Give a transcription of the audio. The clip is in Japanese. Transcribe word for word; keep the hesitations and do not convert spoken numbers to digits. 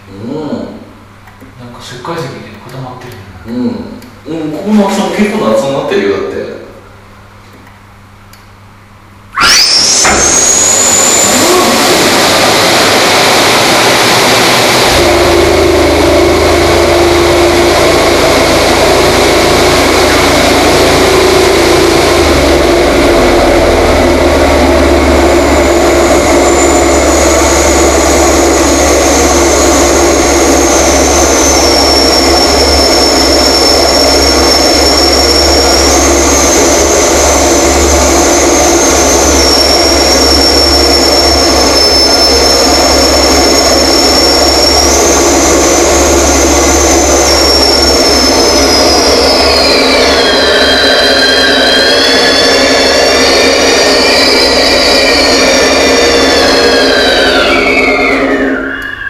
なんか石灰石で固まってる。 うん、うん、ここの場所も結構夏になってるよ。だって